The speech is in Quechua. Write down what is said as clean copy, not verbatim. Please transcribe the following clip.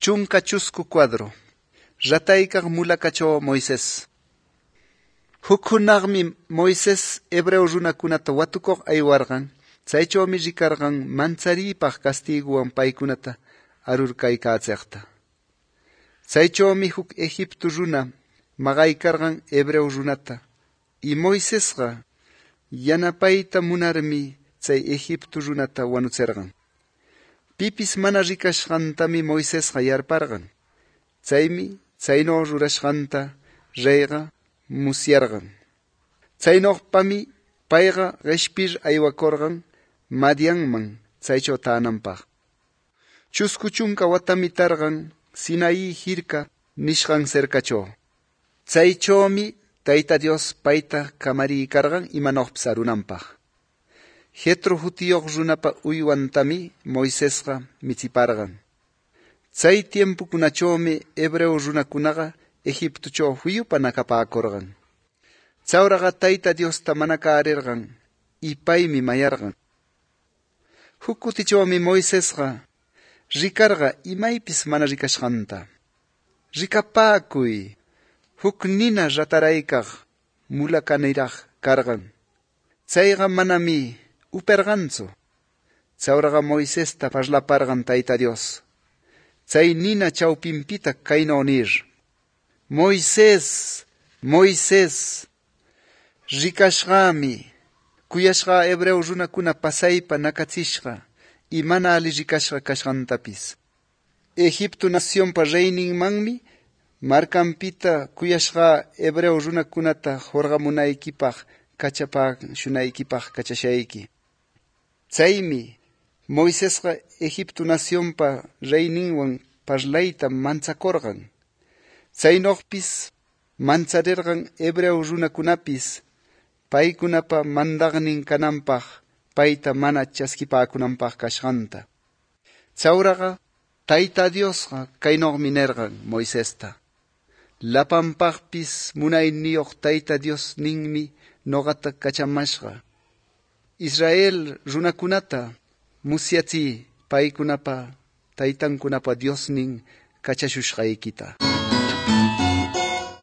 Chunka chusku cuadro. Rataykaq mulakachaw Moisés. Huk hunaqmi Moisés hebreo runakunata watukuq aywarqan. Chaychawmi rikarqan mansaripaq castiguwan paykunata arurkaykachiqta. Chaychawmi huk Egipto runa maqaykarqan hebreo runata. Y Moisésqa yanapayta munarmi chay Egipto runata wanuchirqan. Pipis mana rikashqantami Moisésqa yarparqan. Chaymi chayno rurashqanta reyqa musyarqan. Chaynawpami payqa qishpir aywakurqan Madianman chaychaw taananpaq. Chusku chunka watami tarqan Sinaí hirka nishqan cercachaw. Chaychawmi Tayta Dios payta kamariykarqan imanawpis arunanpaq. Jetro jutiyuq runapa uywantami Moisésqa michiparqan. Chay tiempukunachawmi hebreo runakunaqa Egiptochaw huyupa nakapakurqan. Chawraqa Tayta Diosta manakarirqan y paymi mayarqan. Huk kutichawmi Moisésqa rikarqa imaypis mana rikashqanta. Rikapakuy, huk nina rataraykaq mulakaniraq karqan. Chayqa manami uperqantsu. Chawraqa Moisésta parlaparqan Tayta Dios. Chay nina chawpinpita kayno nir: Moisés, Moisés, rikashqami, kuyashqa hebreo runakuna pasaypa nakachishqa y mana ali rikashqa kashqantapis. Egipto nacionpa reyninmanmi markanpita kuyashqa hebreo runakunata hurqamunaykipaq kachapakshunaykipaq kachashayki. Chaymi Moisésqa Egipto nacionpa reyninwan parlayta manchakurqan. Chaynawpis mancharirqan hebreo runakunapis paykunapa mandaqnin kananpaq payta mana chaskipakunanpaq kashqanta. Chawraqa Tayta Diosqa kaynawmi nirqan Moisésta: Lapanpaqpis munayniyuq Tayta Dios ninmi nuqata kachamashqa. Israel runakunata musyachiy paykunapa taytankunapa Diosnin kachashushqaykita.